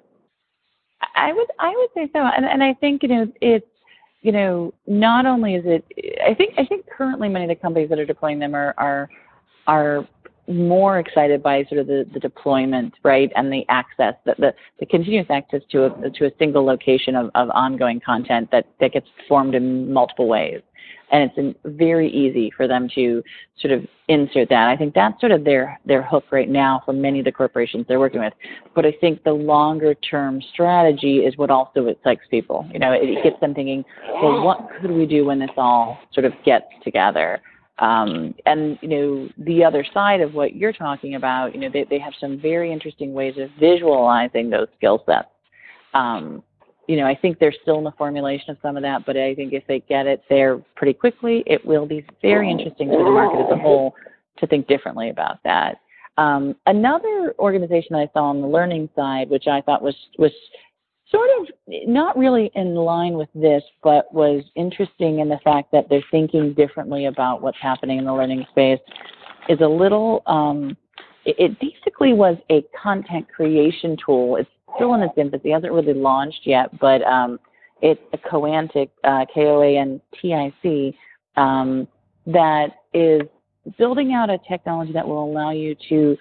I would say so. And I think, it's, not only is it, I think currently many of the companies that are deploying them are more excited by sort of the deployment, right, and the access, the continuous access to a single location of ongoing content that gets formed in multiple ways. And it's very easy for them to sort of insert that. I think that's sort of their hook right now for many of the corporations they're working with. But I think the longer term strategy is what also excites people. You know, it gets them thinking, well, what could we do when this all sort of gets together? And, you know, the other side of what you're talking about, you know, they have some very interesting ways of visualizing those skill sets. You know, I think they're still in the formulation of some of that, but I think if they get it there pretty quickly, it will be very interesting for the market as a whole to think differently about that. Another organization I saw on the learning side, which I thought was sort of not really in line with this, but was interesting in the fact that they're thinking differently about what's happening in the learning space, is a little, it basically was a content creation tool. It's still in its infancy. It hasn't really launched yet, but it's a Koantic, Koantic, that is building out a technology that will allow you to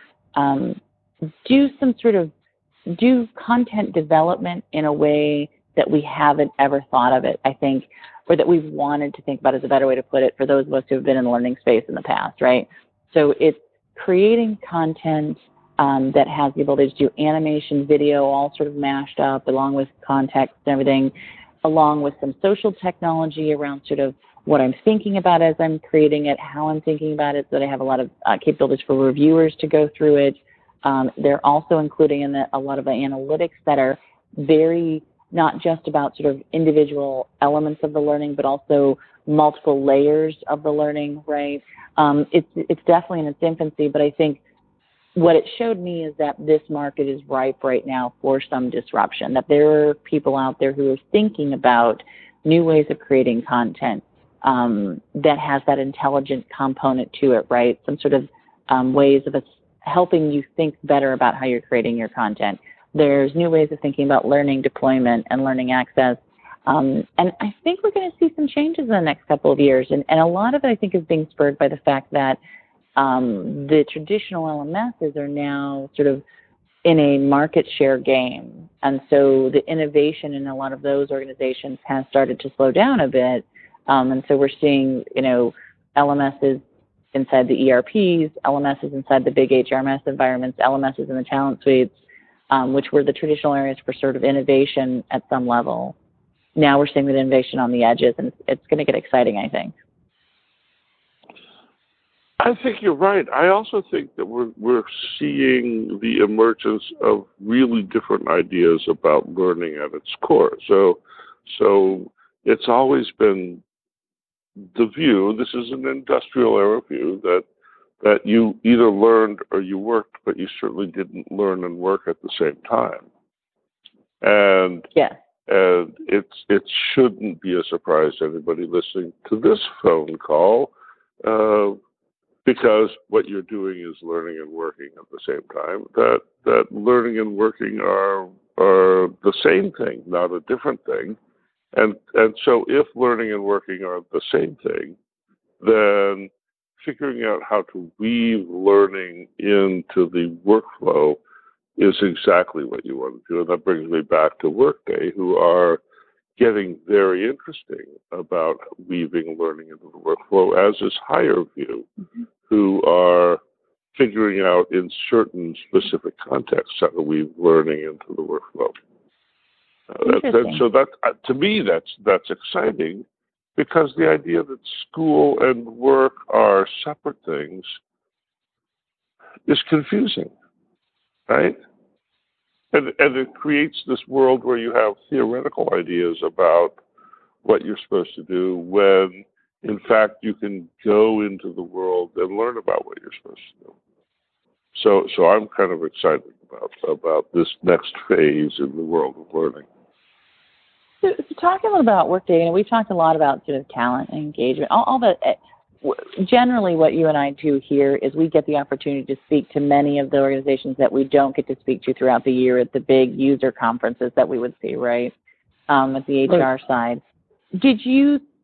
do content development in a way that we haven't ever thought of it, I think, or that we've wanted to think about is a better way to put it for those of us who have been in the learning space in the past, right? So it's creating content that has the ability to do animation, video, all sort of mashed up along with context and everything, along with some social technology around sort of what I'm thinking about as I'm creating it, how I'm thinking about it, so that I have a lot of capabilities for reviewers to go through it. They're also including in a lot of the analytics that are very not just about sort of individual elements of the learning, but also multiple layers of the learning, right? It's definitely in its infancy, but I think what it showed me is that this market is ripe right now for some disruption, that there are people out there who are thinking about new ways of creating content that has that intelligent component to it, right? Some sort of ways of helping you think better about how you're creating your content. There's new ways of thinking about learning deployment and learning access. And I think we're going to see some changes in the next couple of years. And a lot of it, I think, is being spurred by the fact that the traditional LMSs are now sort of in a market share game. And so the innovation in a lot of those organizations has started to slow down a bit. And so we're seeing, you know, LMSs inside the ERPs, LMSs inside the big HRMS environments, LMSs in the talent suites, which were the traditional areas for sort of innovation at some level. Now we're seeing that innovation on the edges, and it's going to get exciting, I think. I think you're right. I also think that we're seeing the emergence of really different ideas about learning at its core. So it's always been the view, this is an industrial era view, that you either learned or you worked, but you certainly didn't learn and work at the same time. And yeah. And it shouldn't be a surprise to anybody listening to this phone call, because what you're doing is learning and working at the same time. That learning and working are the same thing, not a different thing. And so if learning and working are the same thing, then figuring out how to weave learning into the workflow is exactly what you want to do. And that brings me back to Workday, who are getting very interesting about weaving learning into the workflow, as is HireVue, who are figuring out in certain specific contexts how to weave learning into the workflow. So that, to me, that's exciting, because the idea that school and work are separate things is confusing, right? And it creates this world where you have theoretical ideas about what you're supposed to do, when, in fact, you can go into the world and learn about what you're supposed to do. So I'm kind of excited about this next phase in the world of learning. So talking a little about Workday, we've talked a lot about sort of talent and engagement, all that. Generally, what you and I do here is we get the opportunity to speak to many of the organizations that we don't get to speak to throughout the year at the big user conferences that we would see, right, at the HR side. Did you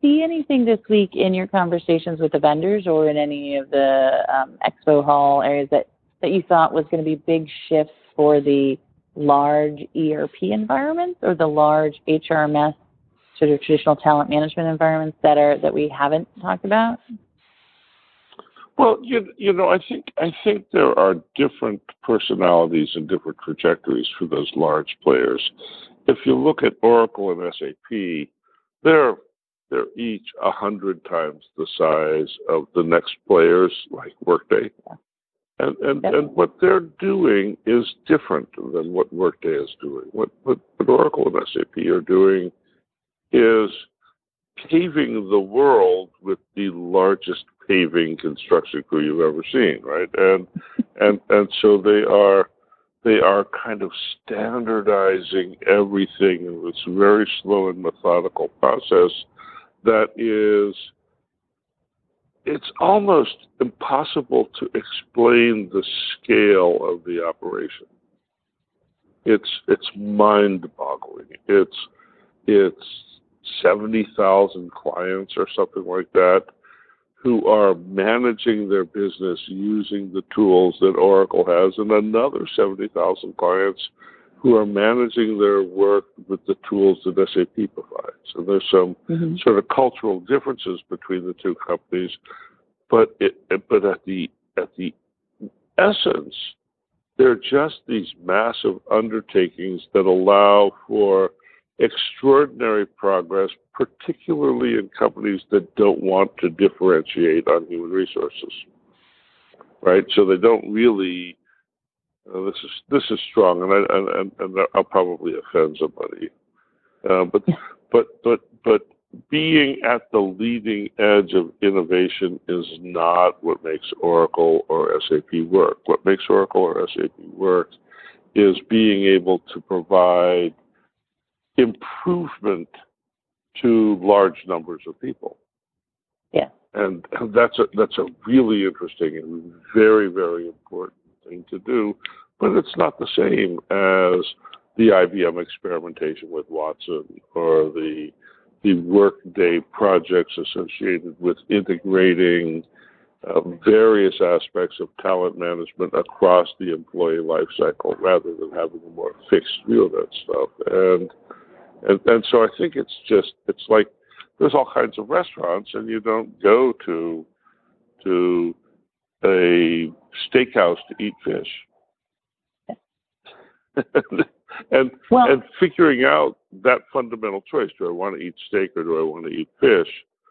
see anything this week in your conversations with the vendors or in any of the expo hall areas that you thought was going to be big shifts for the large ERP environments or the large HRMS sort of traditional talent management environments that we haven't talked about? Well, you know, I think there are different personalities and different trajectories for those large players. If you look at Oracle and SAP, they're each 100 times the size of the next players like Workday. And what they're doing is different than what Workday is doing. What Oracle and SAP are doing is paving the world with the largest paving construction crew you've ever seen, right? And so they are kind of standardizing everything in this very slow and methodical process that is, it's almost impossible to explain the scale of the operation. It's mind-boggling. It's 70,000 clients or something like that who are managing their business using the tools that Oracle has, and another 70,000 clients who are managing their work with the tools that SAP provides. And there's some sort of cultural differences between the two companies, but at the essence, they're just these massive undertakings that allow for extraordinary progress, particularly in companies that don't want to differentiate on human resources, right? So they don't really. This is strong, and I'll probably offend somebody, but being at the leading edge of innovation is not what makes Oracle or SAP work. What makes Oracle or SAP work is being able to provide improvement to large numbers of people. Yeah. And that's a really interesting and very, very important thing to do, but it's not the same as the IBM experimentation with Watson or the Workday projects associated with integrating various aspects of talent management across the employee life cycle rather than having a more fixed view of that stuff. And so I think it's like there's all kinds of restaurants, and you don't go to a steakhouse to eat fish. and figuring out that fundamental choice, do I want to eat steak or do I want to eat fish,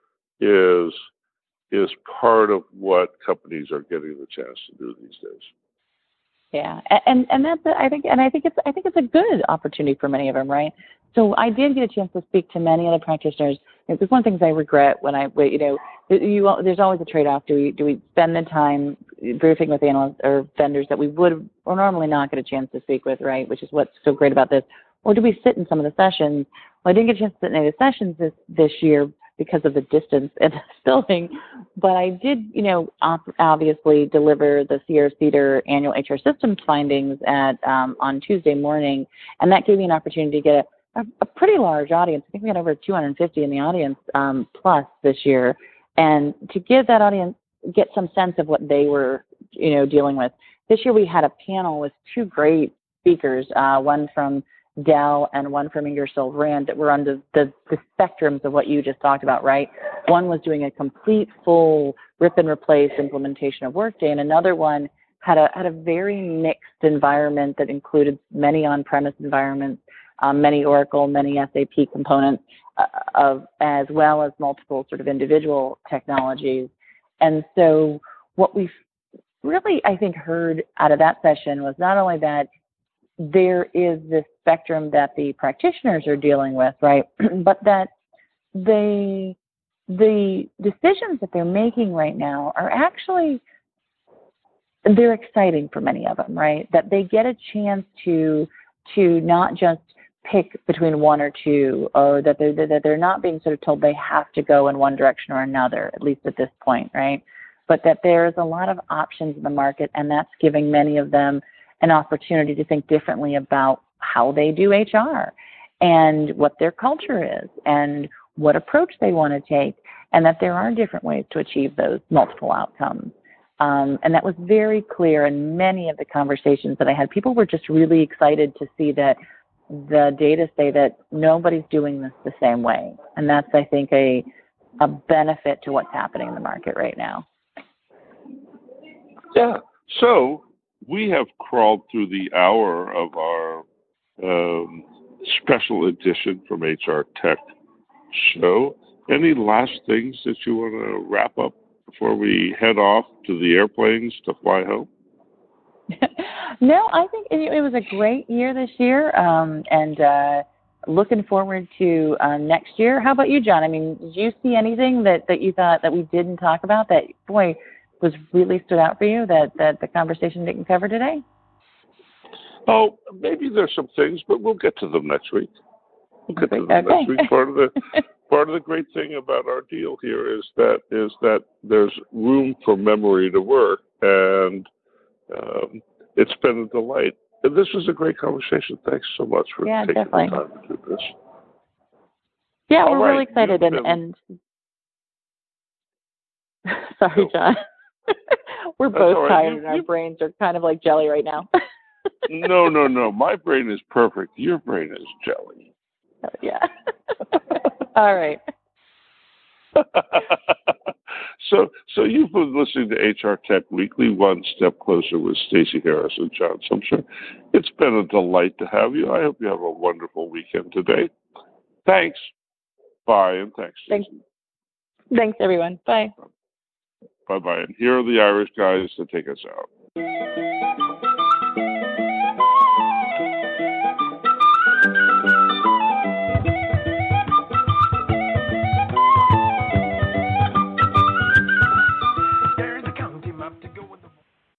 is part of what companies are getting the chance to do these days. Yeah, and that's I think it's a good opportunity for many of them, right? So I did get a chance to speak to many other practitioners. It's one of the things I regret when there's always a trade-off. Do we spend the time briefing with analysts or vendors that we would or normally not get a chance to speak with, right? Which is what's so great about this. Or do we sit in some of the sessions? Well, I didn't get a chance to sit in any of the sessions this year because of the distance in the building, but I did, obviously deliver the Sierra Cedar annual HR systems findings on Tuesday morning, and that gave me an opportunity to get a pretty large audience. I think we had over 250 in the audience plus this year, and to give that audience get some sense of what they were, dealing with. This year we had a panel with two great speakers, one from Dell and one from Ingersoll Rand, that were on the spectrums of what you just talked about, right? One was doing a complete full rip and replace implementation of Workday, and another one had a very mixed environment that included many on-premise environments, many Oracle, many SAP components, as well as multiple sort of individual technologies. And so what we've really, I think, heard out of that session was not only that there is this spectrum that the practitioners are dealing with, right, but that the decisions that they're making right now are actually, they're exciting for many of them, right? That they get a chance to not just pick between one or two, or that they're not being sort of told they have to go in one direction or another, at least at this point, right? But that there's a lot of options in the market, and that's giving many of them an opportunity to think differently about how they do HR and what their culture is and what approach they want to take, and that there are different ways to achieve those multiple outcomes. And that was very clear in many of the conversations that I had. People were just really excited to see that the data say that nobody's doing this the same way. And that's, I think, a benefit to what's happening in the market right now. Yeah. So we have crawled through the hour of our special edition from HR Tech show. Any last things that you want to wrap up before we head off to the airplanes to fly home? No, I think it was a great year this year, and looking forward to next year. How about you, John? I mean, did you see anything that you thought that we didn't talk about that, boy, was really stood out for you that the conversation didn't cover today? Oh, maybe there's some things, but we'll get to them next week. We'll get to them next week. Part of the great thing about our deal here is that there's room for memory to work, and it's been a delight. And this was a great conversation. Thanks so much for taking definitely. the time to do this. Yeah, we're really excited. And sorry, John. We're both tired, and our brains are kind of like jelly right now. No. My brain is perfect. Your brain is jelly. Yeah. All right. So you've been listening to HR Tech Weekly, One Step Closer with Stacey Harris and John Sumser. It's been a delight to have you. I hope you have a wonderful weekend today. Thanks. Bye, and thanks, Stacey. Thanks, everyone. Bye. Bye-bye. And here are the Irish guys to take us out.